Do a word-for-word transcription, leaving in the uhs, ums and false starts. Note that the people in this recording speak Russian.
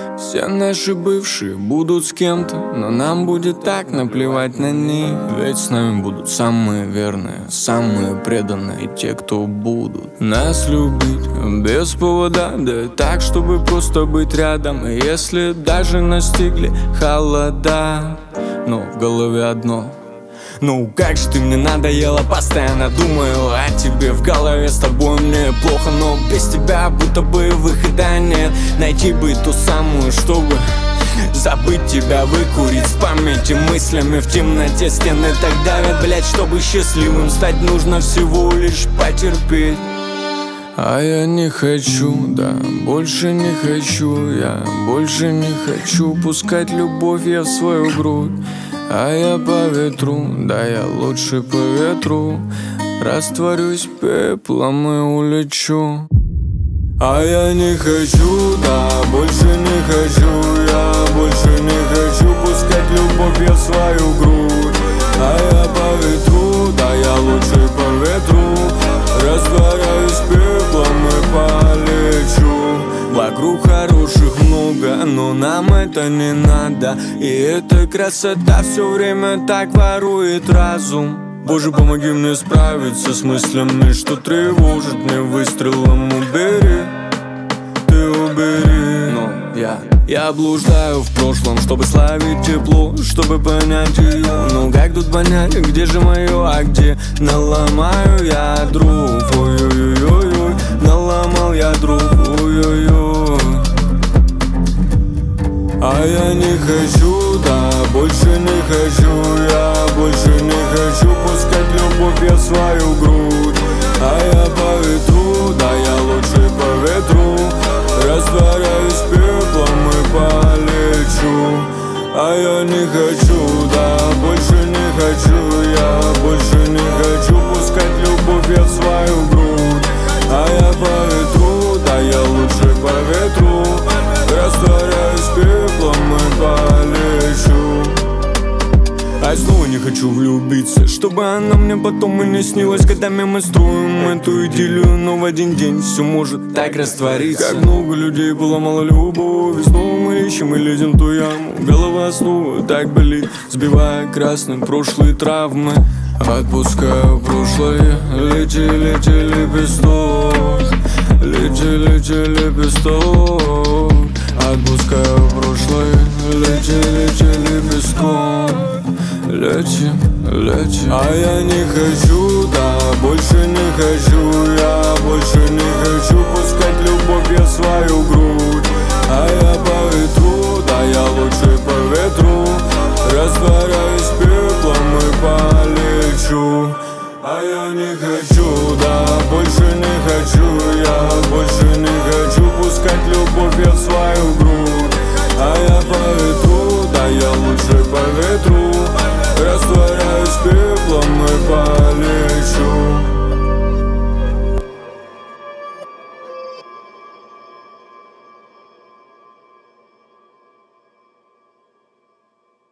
Все наши бывшие будут с кем-то, но нам будет так наплевать на них. Ведь с нами будут самые верные, самые преданные, те, кто будут нас любить без повода, да и так, чтобы просто быть рядом. И если даже настигли холода, но в голове одно: ну как же ты мне надоела, постоянно думаю о тебе. В голове с тобой мне плохо, но без тебя будто бы выхода нет. Найти бы ту самую, чтобы забыть тебя, выкурить с памяти мыслями в темноте. Стены так давят, блять, чтобы счастливым стать, нужно всего лишь потерпеть. А я не хочу, да, больше не хочу, я больше не хочу пускать любовь я в свою грудь. А я по ветру, да я лучше по ветру растворюсь пеплом и улечу. А я не хочу, да, больше не хочу, я больше не хочу пускать любовь я в свою грудь. А я по ветру, да я лучше по ветру растворяюсь пеплом и полечу. Вокруг хороших много, но нам это не надо. И эта красота все время так ворует разум. Боже, помоги мне справиться с мыслями, что тревожит мне выстрелом. Убери, ты убери. Но я, я блуждаю в прошлом, чтобы славить тепло, чтобы понять ее. Но как тут понять, где же мое, а где наломаю я дров? Ой-ой-ой-ой, наломал я дров, ой-ой-ой. А я не хочу, да, больше не хочу, я больше не хочу пускать любовь я в свою грудь. А я по ветру, да я лучше по ветру растворяюсь пеплом и полечу. А я не хочу, да, больше не хочу, я больше не хочу пускать любовь я в свою грудь. А я по ветру, да я лучше по ветру растворяюсь пеплом и полечу. А я снова не хочу влюбиться, чтобы она мне потом и не снилась. Годами мы строим эту идиллию, но в один день все может так раствориться. Как много людей поломало любовь, снова мы ищем и лезем в ту яму. Голова снова так болит, сбивая красным прошлые травмы. Отпускаю прошлое, лети, лети, лепесток, лети, лети, лепесток. Отпускаю прошлое, лети, лети, лепестком, лети, лети. А я не хочу, да, больше не хочу, я больше не хочу пускать любовь я в свою грудь. А я по ветру, да я лучше по ветру растворяюсь пеплом и полечу. А я не хочу, да, больше не хочу, я больше не хочу пускать любовь я в свою грудь. А я